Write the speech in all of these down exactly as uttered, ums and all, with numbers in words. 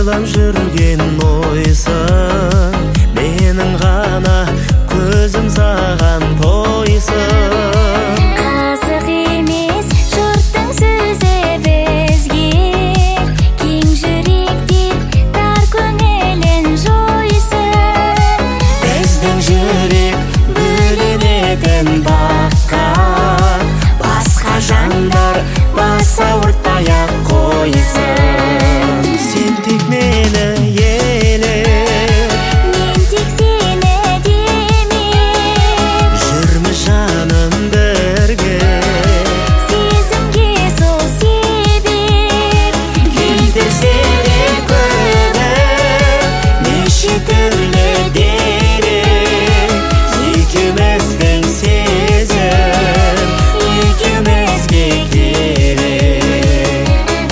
ойлап жүрген ойсың, менің ғана көзім саған тойсын. Қызық емес жұрттың сөзі бізге, кең жүректер тар көңілін жойсын. Біздің жүрек бөлінетін баққа, басқа жандар бас ауыртпай-ақ қойсын. Сен тек мені еле, Мен тек сені демеп, жүрміз жаным бірге. сезімге сол себеп. Келтірсе де көңіл неше түрлі дерек, екеуміздің сезім екеумізге керек.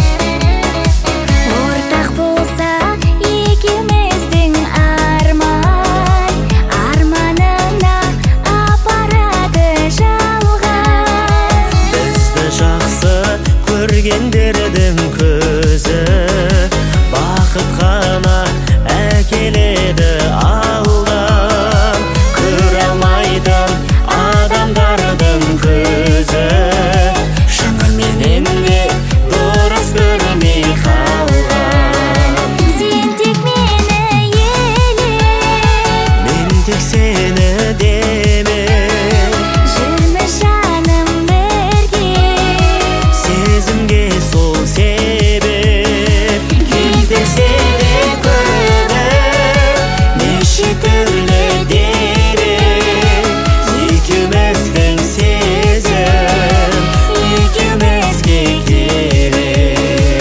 Ортақ болса екеуміздің арман, арманына апарады жалған. Бізді жақсы көргендердің көзі бақыт қана әкеледі алдан. Көре алмайтын адамдардың көзі шынымен де дұрыс көрмей қалған. Сен тек мені еле, Мен тек сені деме, жүрміз жаным бірге. сезімге сол себеп. Келтірсе де көңіл неше түрлі дерек, екеуміздің сезім екеумізге керек.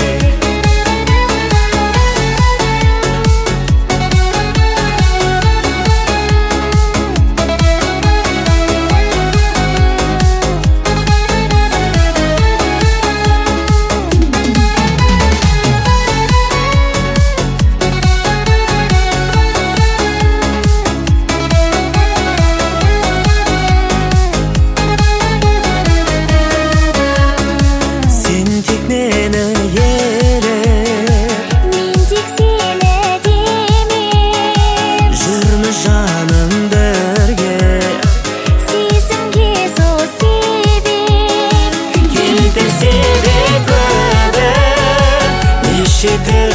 Сен тек мені еле, Мен тек сені демеп, жүрміз жаным бірге. сезімге сол себеп. Келтірсе де көңіл неше түрлі